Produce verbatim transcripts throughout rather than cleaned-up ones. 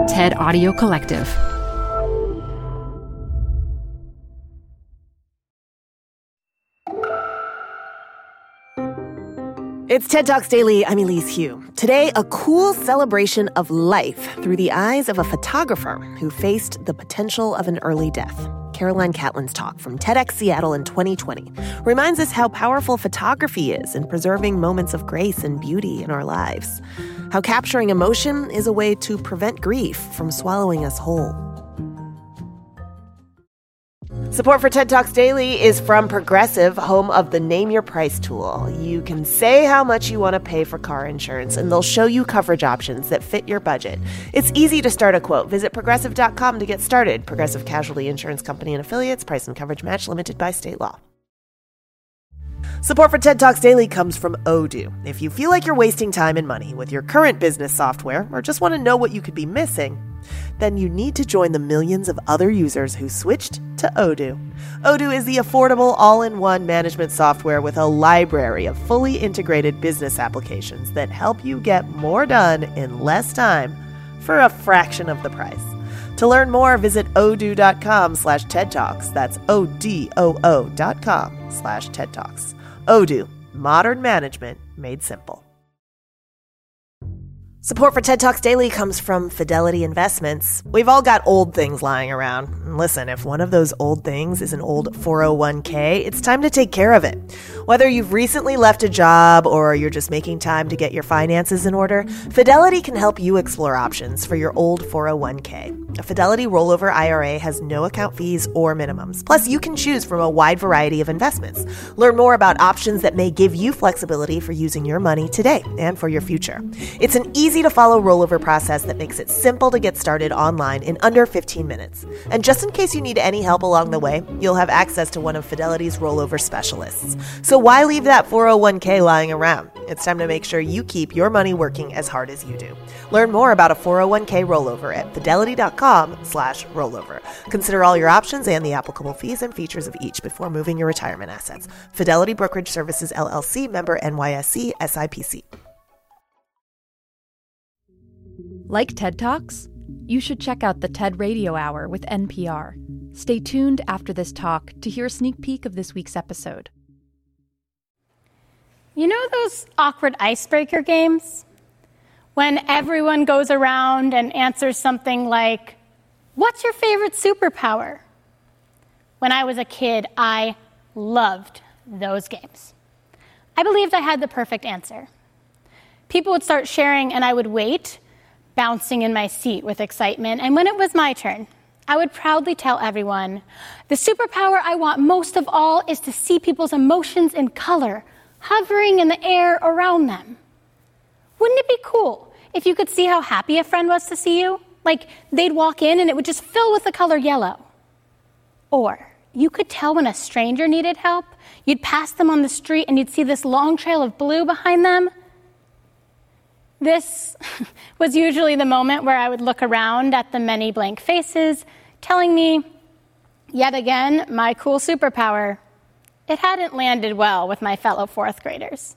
TED Audio Collective. It's TED Talks Daily. I'm Elise Hu. Today, a cool celebration of life through the eyes of a photographer who faced the potential of an early death. Caroline Catlin's talk from TEDx Seattle in twenty twenty reminds us how powerful photography is in preserving moments of grace and beauty in our lives. How capturing emotion is a way to prevent grief from swallowing us whole. Support for TED Talks Daily is from Progressive, home of the Name Your Price tool. You can say how much you want to pay for car insurance, and they'll show you coverage options that fit your budget. It's easy to start a quote. Visit progressive dot com to get started. Progressive Casualty Insurance Company and Affiliates. Price and coverage match limited by state law. Support for TED Talks Daily comes from Odoo. If you feel like you're wasting time and money with your current business software, or just want to know what you could be missing, then you need to join the millions of other users who switched to Odoo. Odoo is the affordable all-in-one management software with a library of fully integrated business applications that help you get more done in less time for a fraction of the price. To learn more, visit odoo.com slash TED Talks. That's O-D-O-O dot com slash TED Talks. Odoo, modern management made simple. Support for TED Talks Daily comes from Fidelity Investments. We've all got old things lying around. And listen, if one of those old things is an old four oh one k, it's time to take care of it. Whether you've recently left a job or you're just making time to get your finances in order, Fidelity can help you explore options for your old four oh one k. A Fidelity rollover I R A has no account fees or minimums. Plus, you can choose from a wide variety of investments. Learn more about options that may give you flexibility for using your money today and for your future. It's an easy to follow rollover process that makes it simple to get started online in under fifteen minutes. And just in case you need any help along the way, you'll have access to one of Fidelity's rollover specialists. So why leave that four oh one k lying around? It's time to make sure you keep your money working as hard as you do. Learn more about a four oh one k rollover at fidelity.com slash rollover. Consider all your options and the applicable fees and features of each before moving your retirement assets. Fidelity Brokerage Services, L L C, member N Y S E, S I P C. Like TED Talks? You should check out the TED Radio Hour with N P R. Stay tuned after this talk to hear a sneak peek of this week's episode. You know those awkward icebreaker games? When everyone goes around and answers something like, "What's your favorite superpower?" When I was a kid, I loved those games. I believed I had the perfect answer. People would start sharing and I would wait, bouncing in my seat with excitement, and when it was my turn, I would proudly tell everyone, "The superpower I want most of all is to see people's emotions in color, hovering in the air around them." Wouldn't it be cool if you could see how happy a friend was to see you? Like, they'd walk in and it would just fill with the color yellow. Or you could tell when a stranger needed help. You'd pass them on the street and you'd see this long trail of blue behind them. This was usually the moment where I would look around at the many blank faces, telling me, yet again, my cool superpower. It hadn't landed well with my fellow fourth graders.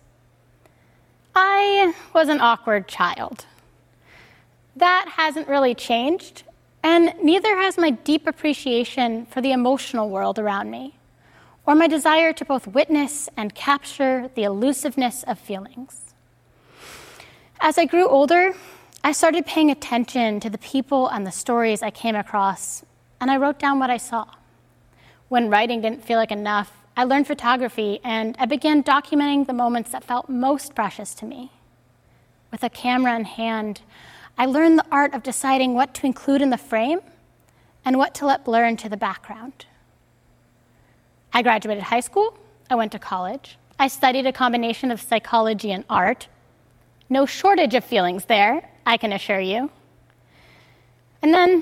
I was an awkward child. That hasn't really changed, and neither has my deep appreciation for the emotional world around me, or my desire to both witness and capture the elusiveness of feelings. As I grew older, I started paying attention to the people and the stories I came across, and I wrote down what I saw. When writing didn't feel like enough, I learned photography, and I began documenting the moments that felt most precious to me. With a camera in hand, I learned the art of deciding what to include in the frame and what to let blur into the background. I graduated high school, I went to college, I studied a combination of psychology and art. No shortage of feelings there, I can assure you. And then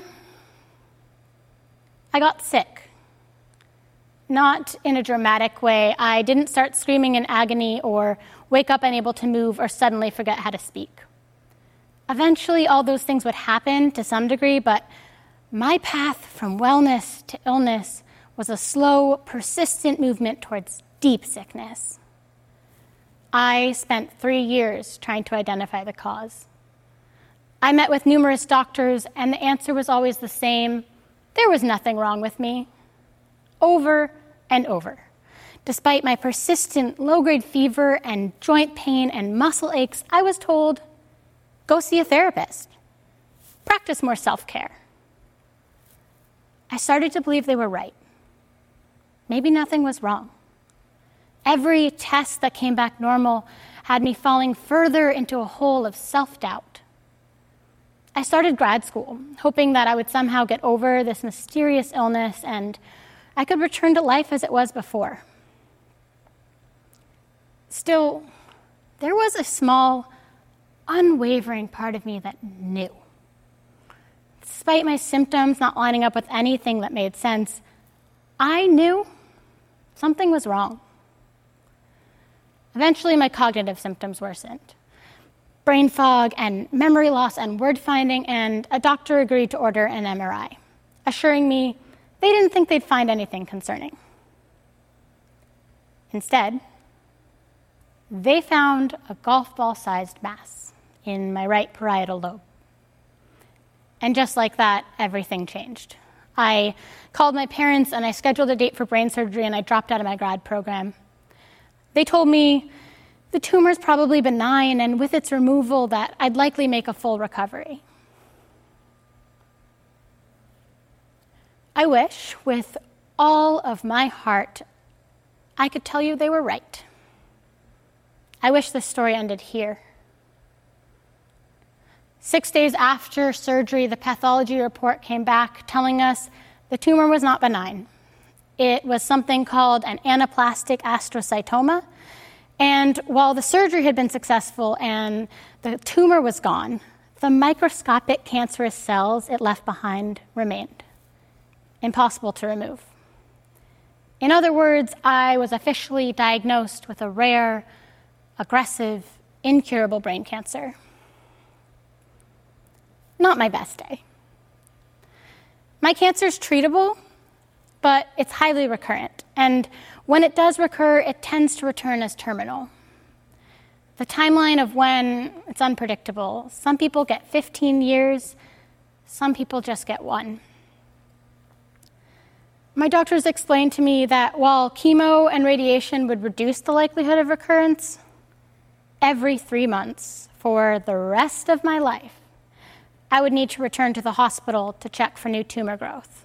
I got sick. Not in a dramatic way. I didn't start screaming in agony or wake up unable to move or suddenly forget how to speak. Eventually, all those things would happen to some degree, but my path from wellness to illness was a slow, persistent movement towards deep sickness. I spent three years trying to identify the cause. I met with numerous doctors, and the answer was always the same. There was nothing wrong with me. Over and over. Despite my persistent low-grade fever and joint pain and muscle aches, I was told, go see a therapist. Practice more self-care. I started to believe they were right. Maybe nothing was wrong. Every test that came back normal had me falling further into a hole of self-doubt. I started grad school, hoping that I would somehow get over this mysterious illness and I could return to life as it was before. Still, there was a small, unwavering part of me that knew. Despite my symptoms not lining up with anything that made sense, I knew something was wrong. Eventually, my cognitive symptoms worsened. Brain fog and memory loss and word finding, and a doctor agreed to order an M R I, assuring me they didn't think they'd find anything concerning. Instead, they found a golf ball-sized mass in my right parietal lobe. And just like that, everything changed. I called my parents and I scheduled a date for brain surgery and I dropped out of my grad program. They told me the tumor's probably benign and with its removal that I'd likely make a full recovery. I wish, with all of my heart, I could tell you they were right. I wish this story ended here. Six days after surgery, the pathology report came back telling us the tumor was not benign. It was something called an anaplastic astrocytoma, and while the surgery had been successful and the tumor was gone, the microscopic cancerous cells it left behind remained. Impossible to remove. In other words, I was officially diagnosed with a rare, aggressive, incurable brain cancer. Not my best day. My cancer's treatable, but it's highly recurrent, and when it does recur, it tends to return as terminal. The timeline of when, it's unpredictable. Some people get fifteen years, some people just get one. My doctors explained to me that while chemo and radiation would reduce the likelihood of recurrence, every three months for the rest of my life, I would need to return to the hospital to check for new tumor growth.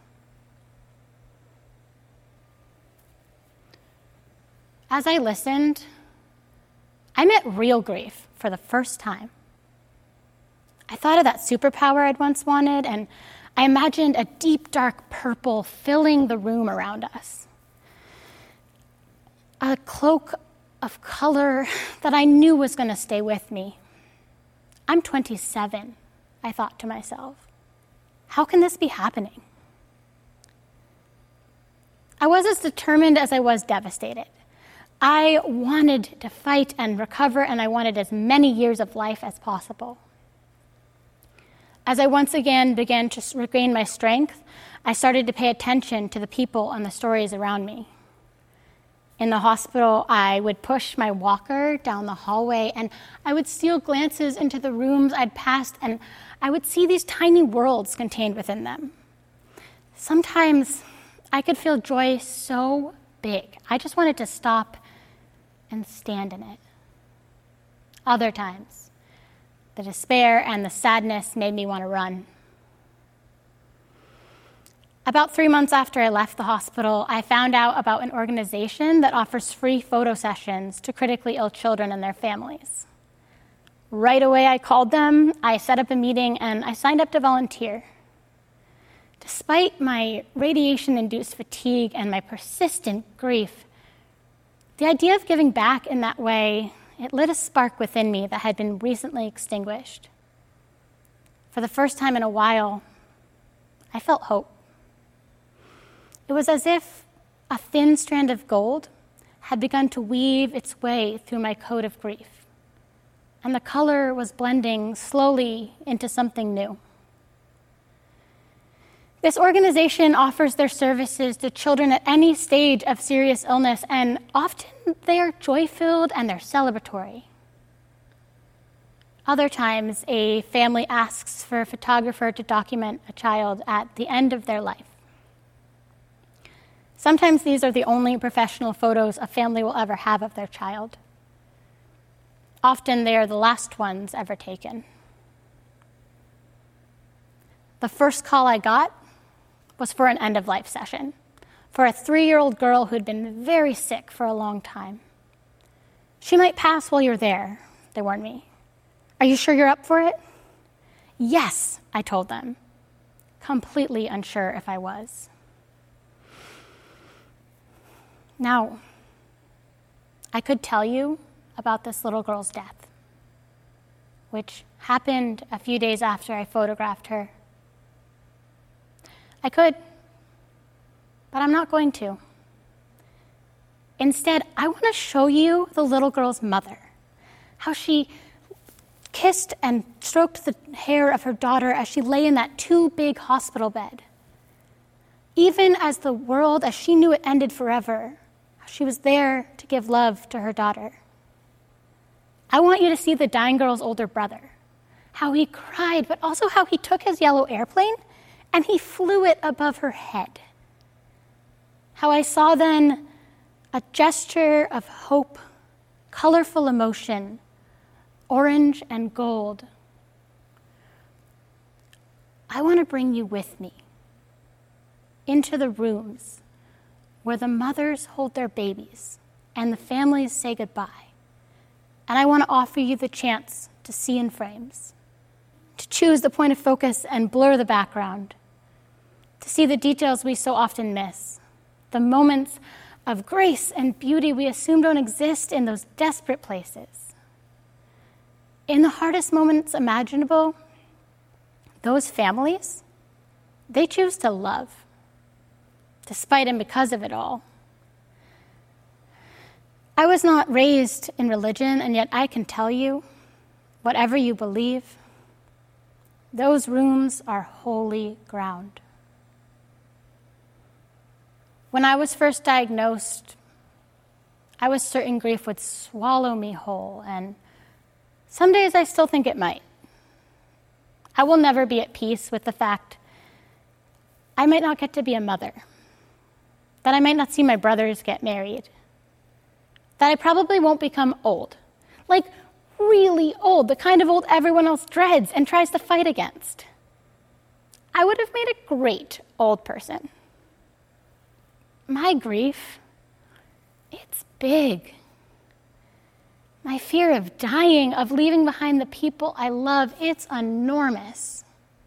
As I listened, I met real grief for the first time. I thought of that superpower I'd once wanted, and I imagined a deep, dark purple filling the room around us. A cloak of color that I knew was going to stay with me. I'm twenty-seven. I thought to myself, how can this be happening? I was as determined as I was devastated. I wanted to fight and recover, and I wanted as many years of life as possible. As I once again began to regain my strength, I started to pay attention to the people and the stories around me. In the hospital, I would push my walker down the hallway, and I would steal glances into the rooms I'd passed, and I would see these tiny worlds contained within them. Sometimes I could feel joy so big, I just wanted to stop and stand in it. Other times, the despair and the sadness made me want to run. About three months after I left the hospital, I found out about an organization that offers free photo sessions to critically ill children and their families. Right away, I called them, I set up a meeting, and I signed up to volunteer. Despite my radiation-induced fatigue and my persistent grief, the idea of giving back in that way, it lit a spark within me that had been recently extinguished. For the first time in a while, I felt hope. It was as if a thin strand of gold had begun to weave its way through my coat of grief, and the color was blending slowly into something new. This organization offers their services to children at any stage of serious illness, and often they are joy-filled and they're celebratory. Other times, a family asks for a photographer to document a child at the end of their life. Sometimes these are the only professional photos a family will ever have of their child. Often they are the last ones ever taken. The first call I got was for an end-of-life session for a three-year-old girl who'd been very sick for a long time. "She might pass while you're there," they warned me. "Are you sure you're up for it?" "Yes," I told them, completely unsure if I was. Now, I could tell you about this little girl's death, which happened a few days after I photographed her. I could, but I'm not going to. Instead, I want to show you the little girl's mother, how she kissed and stroked the hair of her daughter as she lay in that too big hospital bed. Even as the world, as she knew it, ended forever, she was there to give love to her daughter. I want you to see the dying girl's older brother, how he cried, but also how he took his yellow airplane and he flew it above her head. How I saw then a gesture of hope, colorful emotion, orange and gold. I want to bring you with me into the rooms where the mothers hold their babies and the families say goodbye. And I want to offer you the chance to see in frames, to choose the point of focus and blur the background, to see the details we so often miss, the moments of grace and beauty we assume don't exist in those desperate places. In the hardest moments imaginable, those families, they choose to love, despite and because of it all. I was not raised in religion, and yet I can tell you, whatever you believe, those rooms are holy ground. When I was first diagnosed, I was certain grief would swallow me whole, and some days I still think it might. I will never be at peace with the fact I might not get to be a mother, that I might not see my brothers get married, that I probably won't become old, like really old, the kind of old everyone else dreads and tries to fight against. I would have made a great old person. My grief, it's big. My fear of dying, of leaving behind the people I love, it's enormous.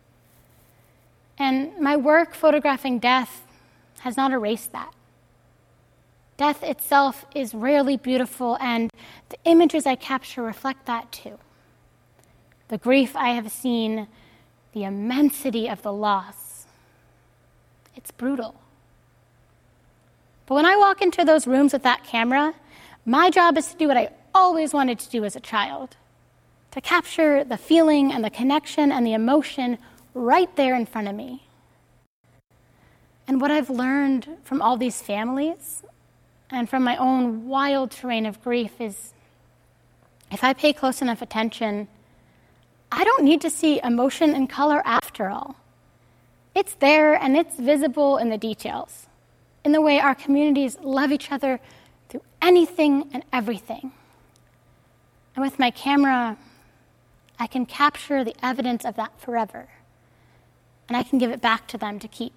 And my work photographing death has not erased that. Death itself is rarely beautiful, and the images I capture reflect that too. The grief I have seen, the immensity of the loss, it's brutal. But when I walk into those rooms with that camera, my job is to do what I always wanted to do as a child, to capture the feeling and the connection and the emotion right there in front of me. And what I've learned from all these families and from my own wild terrain of grief is, if I pay close enough attention, I don't need to see emotion and color after all. It's there and it's visible in the details, in the way our communities love each other through anything and everything. And with my camera, I can capture the evidence of that forever, and I can give it back to them to keep.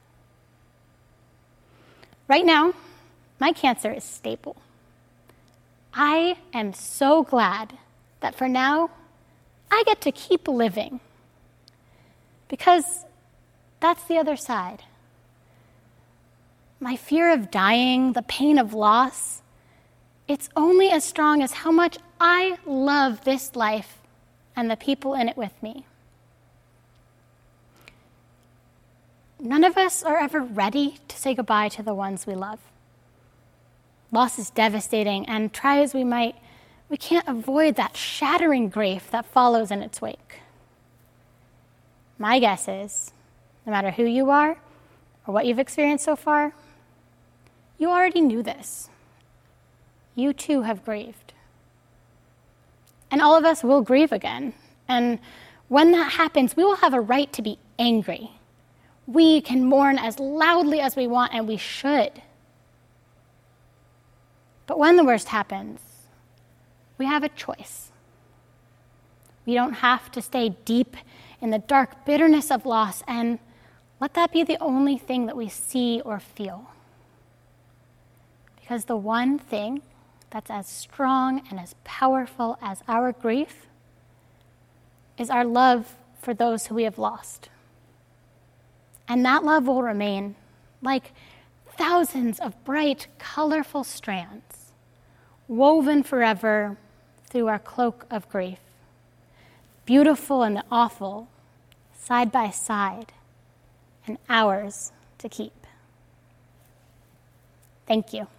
Right now, my cancer is stable. I am so glad that for now, I get to keep living, because that's the other side. My fear of dying, the pain of loss, it's only as strong as how much I love this life and the people in it with me. None of us are ever ready to say goodbye to the ones we love. Loss is devastating, and try as we might, we can't avoid that shattering grief that follows in its wake. My guess is, no matter who you are or what you've experienced so far, you already knew this. You too have grieved. And all of us will grieve again. And when that happens, we will have a right to be angry. We can mourn as loudly as we want, and we should. But when the worst happens, we have a choice. We don't have to stay deep in the dark bitterness of loss and let that be the only thing that we see or feel. Because the one thing that's as strong and as powerful as our grief is our love for those who we have lost. And that love will remain like thousands of bright, colorful strands, woven forever through our cloak of grief, beautiful and the awful, side by side, and ours to keep. Thank you.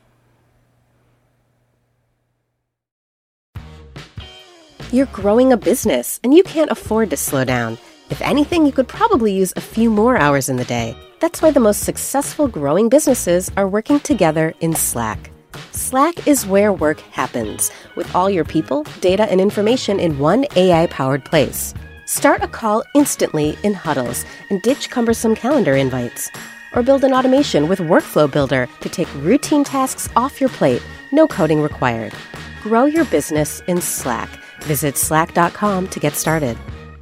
You're growing a business, and you can't afford to slow down. If anything, you could probably use a few more hours in the day. That's why the most successful growing businesses are working together in Slack. Slack is where work happens, with all your people, data, and information in one A I-powered place. Start a call instantly in huddles and ditch cumbersome calendar invites. Or build an automation with Workflow Builder to take routine tasks off your plate, no coding required. Grow your business in Slack. Visit slack dot com to get started.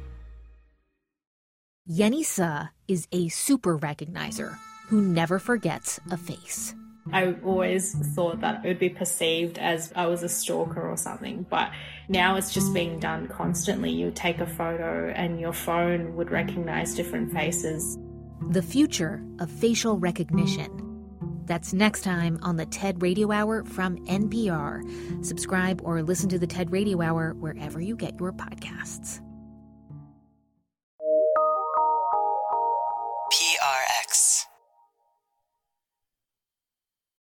Yenisa is a super recognizer who never forgets a face. I always thought that it would be perceived as I was a stalker or something, but now it's just being done constantly. You take a photo and your phone would recognize different faces. The future of facial recognition. That's next time on the TED Radio Hour from N P R. Subscribe or listen to the TED Radio Hour wherever you get your podcasts. P R X.